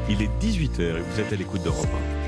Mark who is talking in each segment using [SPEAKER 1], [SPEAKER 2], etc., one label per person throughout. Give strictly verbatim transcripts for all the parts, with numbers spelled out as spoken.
[SPEAKER 1] Il est dix-huit heures et vous êtes à l'écoute d'Europe un.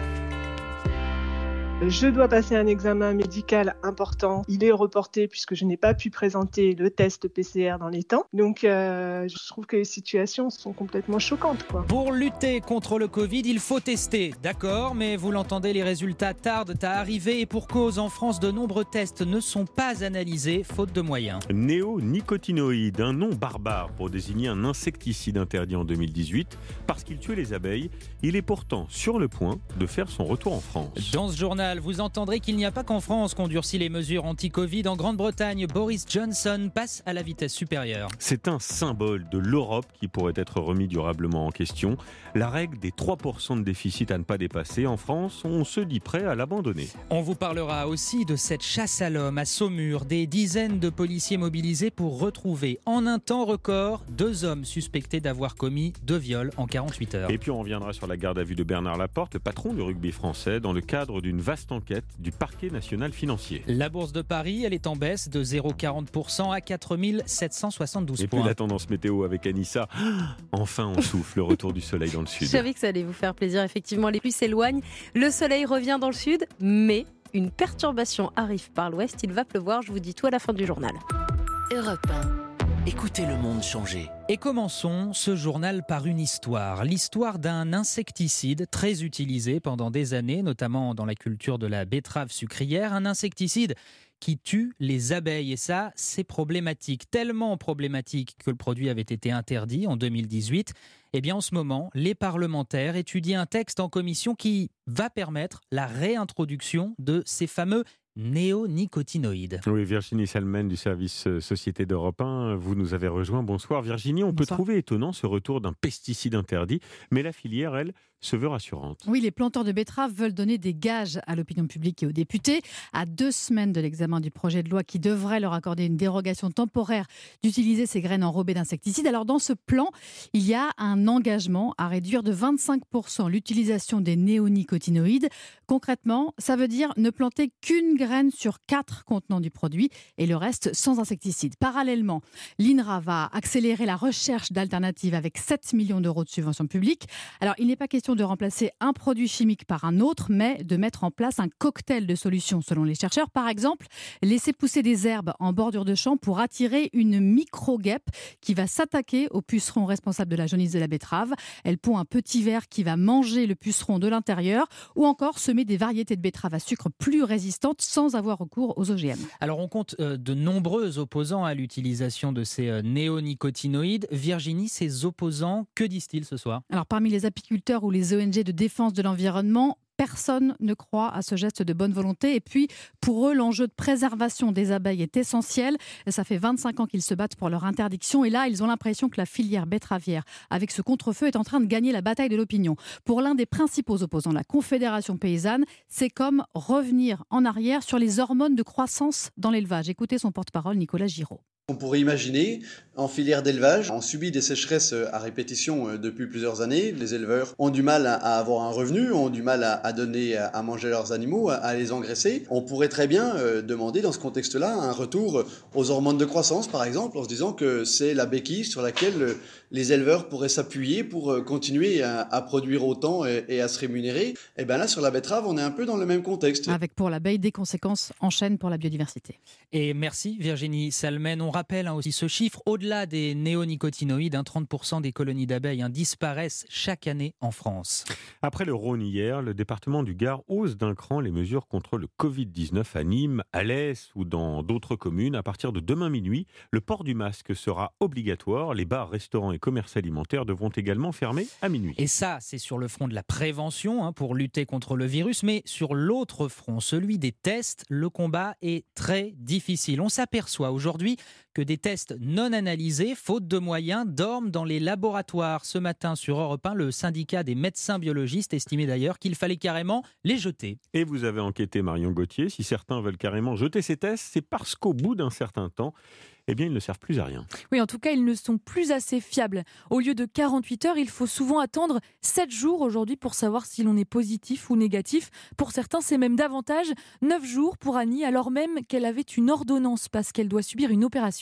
[SPEAKER 2] Je dois passer un examen médical important. Il est reporté puisque je n'ai pas pu présenter le test P C R dans les temps. Donc, euh, je trouve que les situations sont complètement choquantes, quoi.
[SPEAKER 3] Pour lutter contre le Covid, il faut tester, d'accord, mais vous l'entendez, les résultats tardent à arriver et pour cause, en France, de nombreux tests ne sont pas analysés, faute de moyens.
[SPEAKER 1] Néonicotinoïdes, un nom barbare pour désigner un insecticide interdit en deux mille dix-huit. Parce qu'il tuait les abeilles, il est pourtant sur le point de faire son retour en France.
[SPEAKER 3] Dans ce journal, vous entendrez qu'il n'y a pas qu'en France qu'on durcit les mesures anti-Covid. En Grande-Bretagne, Boris Johnson passe à la vitesse supérieure.
[SPEAKER 1] C'est un symbole de l'Europe qui pourrait être remis durablement en question. La règle des trois pour cent de déficit à ne pas dépasser. En France, on se dit prêt à l'abandonner.
[SPEAKER 3] On vous parlera aussi de cette chasse à l'homme à Saumur. Des dizaines de policiers mobilisés pour retrouver en un temps record deux hommes suspectés d'avoir commis deux viols en quarante-huit heures.
[SPEAKER 1] Et puis on reviendra sur la garde à vue de Bernard Laporte, le patron du rugby français, dans le cadre d'une vaste enquête du parquet national financier.
[SPEAKER 3] La bourse de Paris, elle est en baisse de zéro virgule quarante pour cent à quatre mille sept cent soixante-douze
[SPEAKER 1] Et
[SPEAKER 3] points.
[SPEAKER 1] puis la tendance météo avec Anissa. Enfin on souffle, le retour du soleil dans le sud.
[SPEAKER 4] Je savais que ça allait vous faire plaisir. Effectivement, les pluies s'éloignent, le soleil revient dans le sud, mais une perturbation arrive par l'ouest. Il va pleuvoir, je vous dis tout à la fin du journal.
[SPEAKER 5] Europe un. Écoutez le monde changer.
[SPEAKER 3] Et commençons ce journal par une histoire. L'histoire d'un insecticide très utilisé pendant des années, notamment dans la culture de la betterave sucrière. Un insecticide qui tue les abeilles. Et ça, c'est problématique. Tellement problématique que le produit avait été interdit en deux mille dix-huit. Eh bien, en ce moment, les parlementaires étudient un texte en commission qui va permettre la réintroduction de ces fameux néonicotinoïdes.
[SPEAKER 1] Oui, Virginie Salmen du service Société d'Europe un, vous nous avez rejoint. Bonsoir Virginie. On Bonsoir. Peut trouver étonnant ce retour d'un pesticide interdit, mais la filière, elle, se veut rassurante.
[SPEAKER 6] Oui, les planteurs de betteraves veulent donner des gages à l'opinion publique et aux députés. À deux semaines de l'examen du projet de loi qui devrait leur accorder une dérogation temporaire d'utiliser ces graines enrobées d'insecticides. Alors dans ce plan, il y a un engagement à réduire de vingt-cinq pour cent l'utilisation des néonicotinoïdes. Concrètement, ça veut dire ne planter qu'une graine sur quatre contenants du produit et le reste sans insecticides. Parallèlement, l'INRA va accélérer la recherche d'alternatives avec sept millions d'euros de subventions publiques. Alors il n'est pas question de remplacer un produit chimique par un autre, mais de mettre en place un cocktail de solutions selon les chercheurs. Par exemple, laisser pousser des herbes en bordure de champ pour attirer une micro-guêpe qui va s'attaquer au puceron responsable de la jaunisse de la betterave. Elle pond un petit ver qui va manger le puceron de l'intérieur, ou encore semer des variétés de betteraves à sucre plus résistantes sans avoir recours aux O G M.
[SPEAKER 3] Alors on compte euh, de nombreux opposants à l'utilisation de ces euh, néonicotinoïdes. Virginie, ces opposants, que disent-ils ce soir ?
[SPEAKER 6] Alors parmi les apiculteurs ou les O N G de défense de l'environnement, personne ne croit à ce geste de bonne volonté. Et puis, pour eux, l'enjeu de préservation des abeilles est essentiel. Ça fait vingt-cinq ans qu'ils se battent pour leur interdiction. Et là, ils ont l'impression que la filière betteravière, avec ce contre-feu, est en train de gagner la bataille de l'opinion. Pour l'un des principaux opposants, la Confédération paysanne, c'est comme revenir en arrière sur les hormones de croissance dans l'élevage. Écoutez son porte-parole, Nicolas Giraud.
[SPEAKER 7] On pourrait imaginer, en filière d'élevage, on subit des sécheresses à répétition depuis plusieurs années. Les éleveurs ont du mal à avoir un revenu, ont du mal à donner à manger leurs animaux, à les engraisser. On pourrait très bien demander dans ce contexte-là un retour aux hormones de croissance, par exemple, en se disant que c'est la béquille sur laquelle les éleveurs pourraient s'appuyer pour continuer à produire autant et à se rémunérer. Et bien là, sur la betterave, on est un peu dans le même contexte.
[SPEAKER 6] Avec pour l'abeille des conséquences en chaîne pour la biodiversité.
[SPEAKER 3] Et merci Virginie Salmen. On rappelle hein, aussi ce chiffre, au-delà des néonicotinoïdes, hein, trente pour cent des colonies d'abeilles hein, disparaissent chaque année en France.
[SPEAKER 1] Après le Rhône hier, le département du Gard hausse d'un cran les mesures contre le covid dix-neuf à Nîmes, à l'Est ou dans d'autres communes. À partir de demain minuit, le port du masque sera obligatoire. Les bars, restaurants et commerces alimentaires devront également fermer à minuit.
[SPEAKER 3] Et ça, c'est sur le front de la prévention hein, pour lutter contre le virus. Mais sur l'autre front, celui des tests, le combat est très difficile. On s'aperçoit aujourd'hui que des tests non analysés, faute de moyens, dorment dans les laboratoires. Ce matin sur Europe un, le syndicat des médecins biologistes estimait d'ailleurs qu'il fallait carrément les jeter.
[SPEAKER 1] Et vous avez enquêté, Marion Gauthier, si certains veulent carrément jeter ces tests, c'est parce qu'au bout d'un certain temps, eh bien, ils ne servent plus à rien.
[SPEAKER 8] Oui, en tout cas, ils ne sont plus assez fiables. Au lieu de quarante-huit heures, il faut souvent attendre sept jours aujourd'hui pour savoir si l'on est positif ou négatif. Pour certains, c'est même davantage, neuf jours pour Annie, alors même qu'elle avait une ordonnance parce qu'elle doit subir une opération.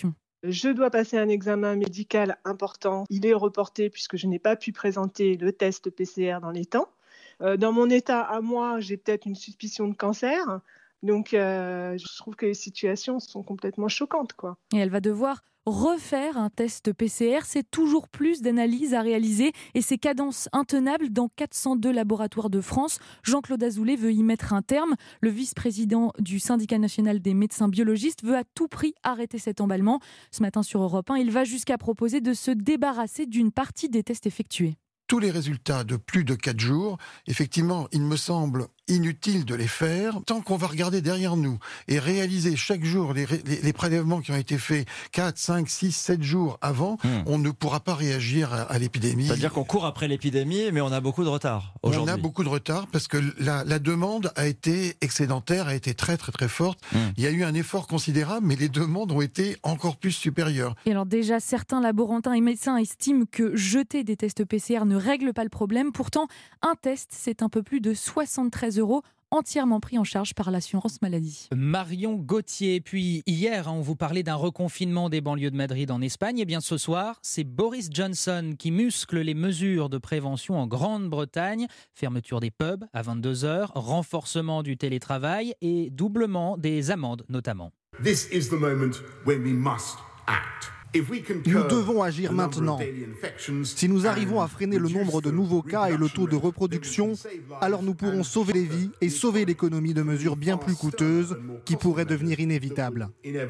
[SPEAKER 2] Je dois passer un examen médical important. Il est reporté puisque je n'ai pas pu présenter le test P C R dans les temps. Euh, dans mon état à moi, j'ai peut-être une suspicion de cancer. Donc, euh, je trouve que les situations sont complètement choquantes, quoi.
[SPEAKER 8] Et elle va devoir refaire un test P C R. C'est toujours plus d'analyses à réaliser et ces cadences intenables dans quatre cent deux laboratoires de France. Jean-Claude Azoulay veut y mettre un terme. Le vice-président du syndicat national des médecins biologistes veut à tout prix arrêter cet emballement. Ce matin sur Europe un, il va jusqu'à proposer de se débarrasser d'une partie des tests effectués.
[SPEAKER 9] Tous les résultats de plus de quatre jours, effectivement, il me semble inutile de les faire tant qu'on va regarder derrière nous et réaliser chaque jour les, les, les prélèvements qui ont été faits quatre, cinq, six, sept jours avant, mmh. on ne pourra pas réagir à, à l'épidémie.
[SPEAKER 10] C'est-à-dire qu'on court après l'épidémie, mais on a beaucoup de retard aujourd'hui.
[SPEAKER 9] On a beaucoup de retard parce que la, la demande a été excédentaire, a été très très très forte. Mmh. Il y a eu un effort considérable, mais les demandes ont été encore plus supérieures.
[SPEAKER 8] Et alors déjà, certains laborantins et médecins estiment que jeter des tests P C R ne règle pas le problème. Pourtant, un test, c'est un peu plus de soixante-treize euros, entièrement pris en charge par l'assurance maladie.
[SPEAKER 3] Marion Gauthier. Puis hier, on vous parlait d'un reconfinement des banlieues de Madrid en Espagne. Et bien ce soir, c'est Boris Johnson qui muscle les mesures de prévention en Grande-Bretagne. Fermeture des pubs à vingt-deux heures, renforcement du télétravail et doublement des amendes notamment.
[SPEAKER 11] This is the moment when we must act.
[SPEAKER 12] Nous devons agir maintenant. Si nous arrivons à freiner le nombre de nouveaux cas et le taux de reproduction, alors nous pourrons sauver les vies et sauver l'économie de mesures bien plus coûteuses qui pourraient devenir inévitables.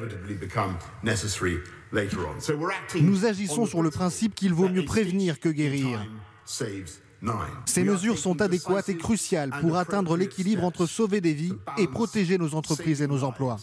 [SPEAKER 12] Nous agissons sur le principe qu'il vaut mieux prévenir que guérir. Ces mesures sont adéquates et cruciales pour atteindre l'équilibre entre sauver des vies et protéger nos entreprises et nos emplois.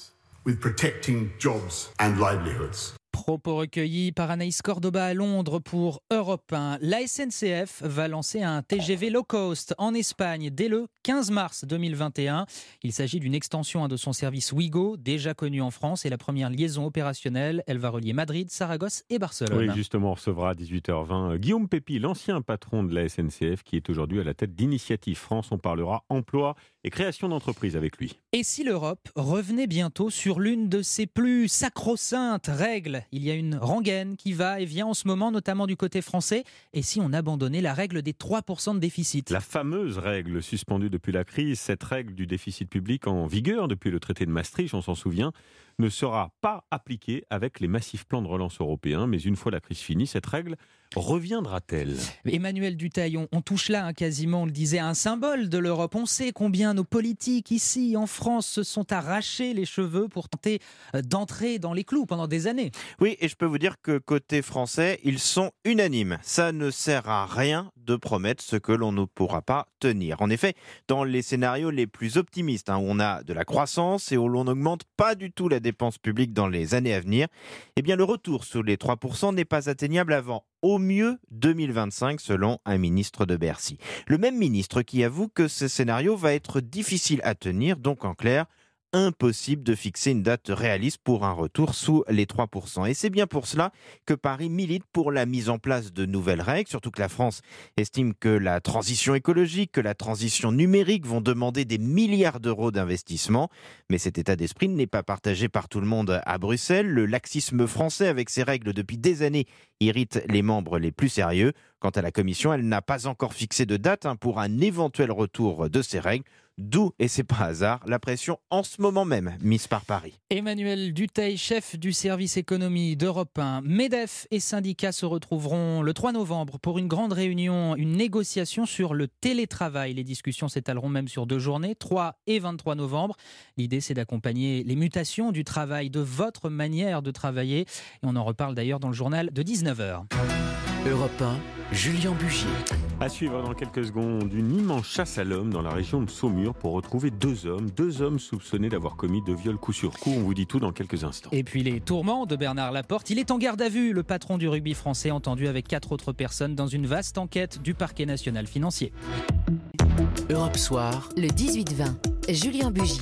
[SPEAKER 3] Propos recueillis par Anaïs Cordoba à Londres pour Europe un. La S N C F va lancer un T G V low cost en Espagne dès le quinze mars deux mille vingt et un. Il s'agit d'une extension de son service Ouigo, déjà connu en France, et la première liaison opérationnelle. Elle va relier Madrid, Saragosse et Barcelone.
[SPEAKER 1] Oui, justement, on recevra à dix-huit heures vingt Guillaume Pépi, l'ancien patron de la S N C F, qui est aujourd'hui à la tête d'Initiative France. On parlera emploi et création d'entreprises avec lui.
[SPEAKER 3] Et si l'Europe revenait bientôt sur l'une de ses plus sacro-saintes règles ? Il y a une rengaine qui va et vient en ce moment, notamment du côté français. Et si on abandonnait la règle des trois pour cent de déficit ?
[SPEAKER 1] La fameuse règle suspendue depuis la crise, cette règle du déficit public en vigueur depuis le traité de Maastricht, on s'en souvient, ne sera pas appliquée avec les massifs plans de relance européens. Mais une fois la crise finie, cette règle reviendra-t-elle ?
[SPEAKER 3] Emmanuel Dutaillon, on touche là hein, quasiment, on le disait, à un symbole de l'Europe. On sait combien nos politiques ici en France se sont arrachés les cheveux pour tenter d'entrer dans les clous pendant des années.
[SPEAKER 13] Oui, et je peux vous dire que côté français, ils sont unanimes. Ça ne sert à rien de promettre ce que l'on ne pourra pas tenir. En effet, dans les scénarios les plus optimistes, hein, où on a de la croissance et où l'on n'augmente pas du tout la dépense publique dans les années à venir, eh bien le retour sous les trois pour cent n'est pas atteignable avant au mieux deux mille vingt-cinq, selon un ministre de Bercy. Le même ministre qui avoue que ce scénario va être difficile à tenir, donc en clair, impossible de fixer une date réaliste pour un retour sous les trois pour cent. Et c'est bien pour cela que Paris milite pour la mise en place de nouvelles règles, surtout que la France estime que la transition écologique, que la transition numérique vont demander des milliards d'euros d'investissement. Mais cet état d'esprit n'est pas partagé par tout le monde à Bruxelles. Le laxisme français avec ses règles depuis des années irrite les membres les plus sérieux. Quant à la Commission, elle n'a pas encore fixé de date hein, pour un éventuel retour de ces règles. D'où, et c'est pas hasard, la pression en ce moment même mise par Paris.
[SPEAKER 3] Emmanuel Duteil, chef du service économie d'Europe un. MEDEF et syndicats se retrouveront le trois novembre pour une grande réunion, une négociation sur le télétravail. Les discussions s'étaleront même sur deux journées, trois et vingt-trois novembre. L'idée, c'est d'accompagner les mutations du travail, de votre manière de travailler. Et on en reparle d'ailleurs dans le journal de dix-neuf heures.
[SPEAKER 5] Europe un, Julien Bugier.
[SPEAKER 1] À suivre dans quelques secondes, une immense chasse à l'homme dans la région de Saumur pour retrouver deux hommes, deux hommes soupçonnés d'avoir commis deux viols coup sur coup. On vous dit tout dans quelques instants.
[SPEAKER 3] Et puis les tourments de Bernard Laporte. Il est en garde à vue, le patron du rugby français, entendu avec quatre autres personnes dans une vaste enquête du parquet national financier.
[SPEAKER 5] Europe Soir,
[SPEAKER 14] le dix-huit vingt, Julien Bugier.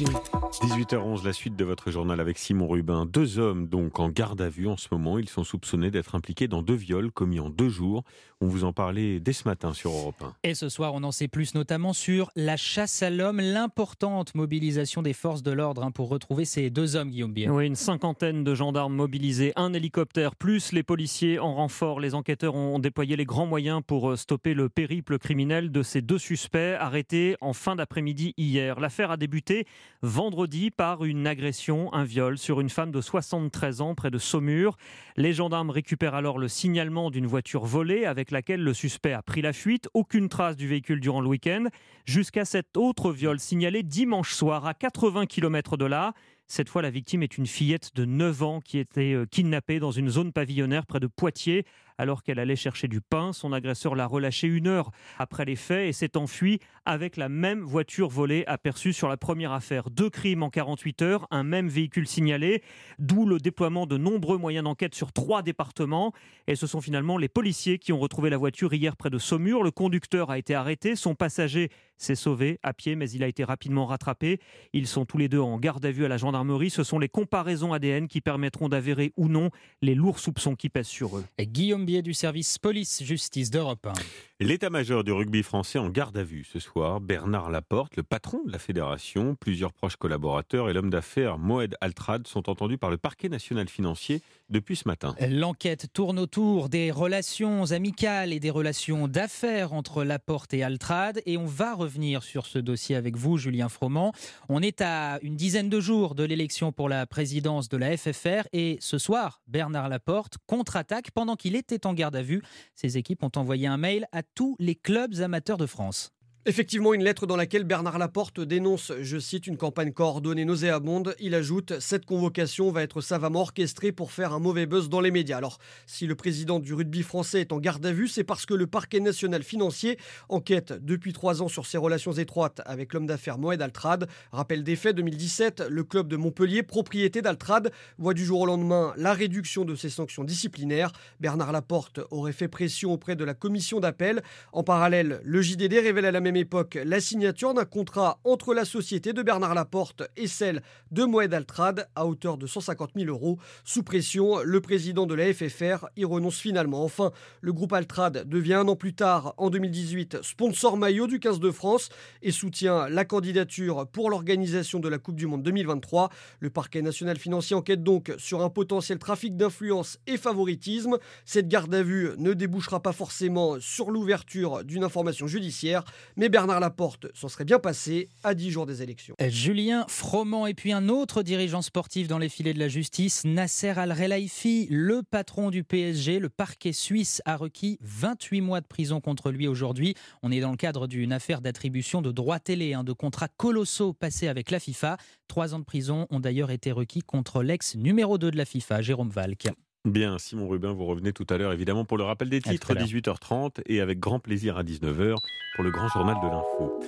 [SPEAKER 1] dix-huit heures onze, la suite de votre journal avec Simon Rubin. Deux hommes donc en garde à vue en ce moment. Ils sont soupçonnés d'être impliqués dans deux viols commis en deux jours. On vous en parlait dès ce matin sur Europe un.
[SPEAKER 3] Et ce soir, on en sait plus notamment sur la chasse à l'homme, l'importante mobilisation des forces de l'ordre hein, pour retrouver ces deux hommes, Guillaume Bier.
[SPEAKER 14] Oui, une cinquantaine de gendarmes mobilisés, un hélicoptère, plus les policiers en renfort. Les enquêteurs ont déployé les grands moyens pour stopper le périple criminel de ces deux suspects arrêtés en fin d'après-midi hier. L'affaire a débuté vendredi par une agression, un viol sur une femme de soixante-treize ans près de Saumur. Les gendarmes récupèrent alors le signalement d'une voiture volée avec laquelle le suspect a pris la fuite. Aucune trace du véhicule durant le week-end, jusqu'à cet autre viol signalé dimanche soir à quatre-vingts kilomètres de là. Cette fois, la victime est une fillette de neuf ans qui était kidnappée dans une zone pavillonnaire près de Poitiers. Alors qu'elle allait chercher du pain, son agresseur l'a relâchée une heure après les faits et s'est enfui avec la même voiture volée aperçue sur la première affaire. Deux crimes en quarante-huit heures, un même véhicule signalé, d'où le déploiement de nombreux moyens d'enquête sur trois départements. Et ce sont finalement les policiers qui ont retrouvé la voiture hier près de Saumur. Le conducteur a été arrêté, son passager s'est sauvé à pied, mais il a été rapidement rattrapé. Ils sont tous les deux en garde à vue à la gendarmerie. Ce sont les comparaisons A D N qui permettront d'avérer ou non les lourds soupçons qui pèsent sur eux.
[SPEAKER 3] Et Guillaume Bier du service police-justice d'Europe un.
[SPEAKER 1] L'état-major du rugby français en garde à vue ce soir. Bernard Laporte, le patron de la fédération, plusieurs proches collaborateurs et l'homme d'affaires Moed Altrad sont entendus par le parquet national financier depuis ce matin.
[SPEAKER 3] L'enquête tourne autour des relations amicales et des relations d'affaires entre Laporte et Altrad et on va revenir sur ce dossier avec vous, Julien Froment. On est à une dizaine de jours de l'élection pour la présidence de la F F R et ce soir, Bernard Laporte contre-attaque pendant qu'il était en garde à vue. Ses équipes ont envoyé un mail à tous les clubs amateurs de France.
[SPEAKER 15] Effectivement, une lettre dans laquelle Bernard Laporte dénonce, je cite, une campagne coordonnée nauséabonde. Il ajoute « Cette convocation va être savamment orchestrée pour faire un mauvais buzz dans les médias ». Alors, si le président du rugby français est en garde à vue, c'est parce que le parquet national financier enquête depuis trois ans sur ses relations étroites avec l'homme d'affaires Moed Altrad. Rappel des faits, deux mille dix-sept, le club de Montpellier, propriété d'Altrad, voit du jour au lendemain la réduction de ses sanctions disciplinaires. Bernard Laporte aurait fait pression auprès de la commission d'appel. En parallèle, le J D D révèle à la même époque la signature d'un contrat entre la société de Bernard Laporte et celle de Moed Altrad à hauteur de cent cinquante mille euros. Sous pression, le président de la F F R y renonce finalement. Enfin, le groupe Altrad devient un an plus tard, en deux mille dix-huit, sponsor maillot du quinze de France et soutient la candidature pour l'organisation de la Coupe du Monde deux mille vingt-trois. Le parquet national financier enquête donc sur un potentiel trafic d'influence et favoritisme. Cette garde à vue ne débouchera pas forcément sur l'ouverture d'une information judiciaire, mais Bernard Laporte s'en serait bien passé à dix jours des élections.
[SPEAKER 3] Julien Froment et puis un autre dirigeant sportif dans les filets de la justice, Nasser Al-Khelaifi, le patron du P S G. Le parquet suisse a requis vingt-huit mois de prison contre lui aujourd'hui. On est dans le cadre d'une affaire d'attribution de droits télé, hein, de contrats colossaux passés avec la FIFA. Trois ans de prison ont d'ailleurs été requis contre l'ex numéro deux de la FIFA, Jérôme Valk.
[SPEAKER 1] Bien, Simon Rubin, vous revenez tout à l'heure évidemment pour le rappel des titres, dix-huit heures trente et avec grand plaisir à dix-neuf heures pour le grand journal de l'info.